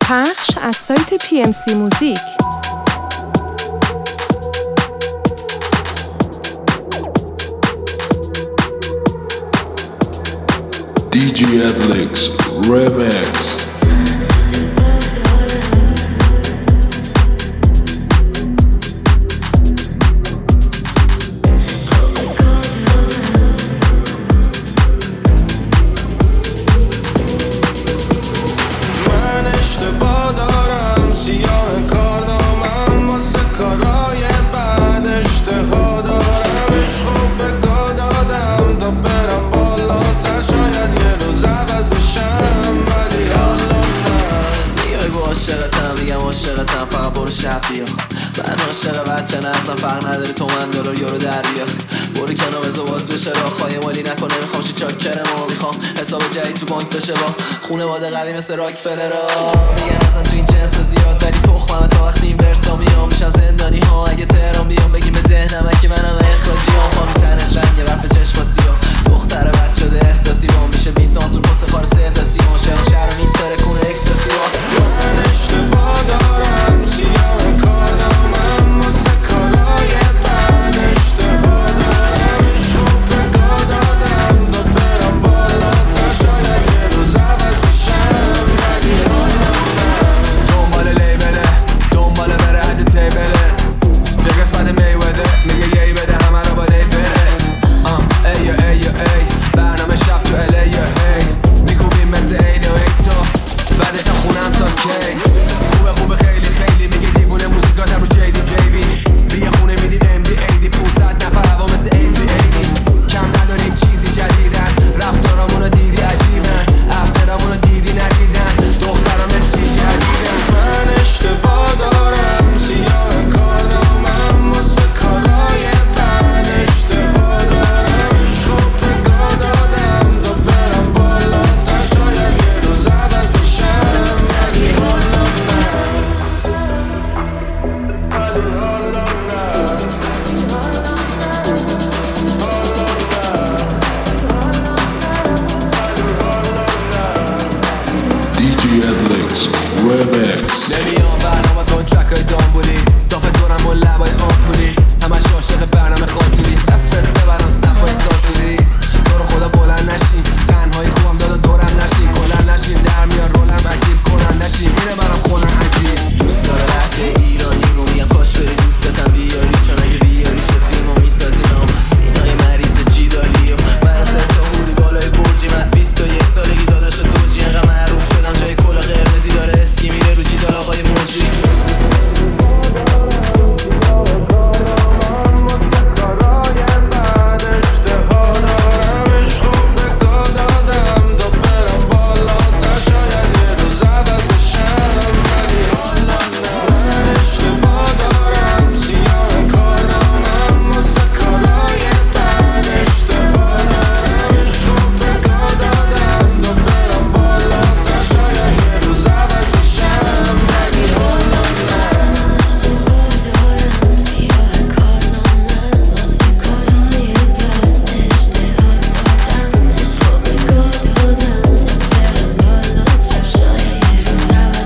پخش از سایت PMC موزیک. DJ Athletics Remix. عاشقتم فقط برو شب بیا. من عاشق بچه نقدم فرق نداره تومن دلار یورو در بیا. برو کنار بزا باز بشه راه خواهی مالی نکن نمیخوام چی چاکرم و میخوام حساب جدید تو بانک بشه با خونواده قوی مثل راکفلرا. میگن اصلا تو این جنس زیاد ولی تخمم تا وقتی این ورسا میام میشن زندانی ها. اگه تهران بیام بگیم به ده نمکی منم اخراجی هم خانم تنش رنگه برف چشم سیاه. دختر بد شده احساسی با میشه 20 سانسور پس خار سه تا سی ماشم شهر میتره کنه اکستاسی با من اشتباه دارم سیاه کارم واسه کارای بد اشتباه دارم عشق به دادم تا برم بالا تا شاید یه روز عوض بشم ولی دنبال لیبله دنبال بره حج تیبله یه قسمت میوده میگه یهی بده همه رو با دی بره ای برنامه شب تو الیه هی میکوبیم مثل ایده و ایتو بعدش هم خونم تا کی خوبه خیلی میگه دیوونه موزیکاتم رو جیدی بیبی بیه خونه میدید MD AD 500 نفر هوا مثل AD کم نداریم چیزی جدیدن رفتارامونو دیدی عجیبن افترامونو دیدی ندیدن دخترام مثل چیزی حدیدن من اشتباه دارم سیاه کارامم واسه کارای بد اشتباه دارم عشق به دادم تا برم بالا تا شاید یه روز عوض بشم ولی حالا DJ Athletics Remix. نمیام برنامه تو ترکای دامبولی دافه دورم و لبای آمپولی همش عاشق برنامه خاطوری افرسته برام سنپای ساسوری دور خدا بلند نشین تنهایی خوبم دادا دورم نشین کلن نشین در میار رولم عجیب کنن نشین اینه برام خونن عجیب دوست داره لحظه ایرانی رو میگم کاش بری دوستتم بیاری چون اگه بیاری چه فیلمو میسازیم سینای مریض جیدالی و من سه تا هودی بالای برجیم از 21 سالگی داداش توجی انقدر معروف شدم جای کلا قرمزی داره اسکی میره رو جیدال آقای موجی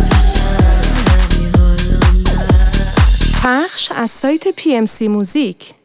پخش از سایت PMC موزیک.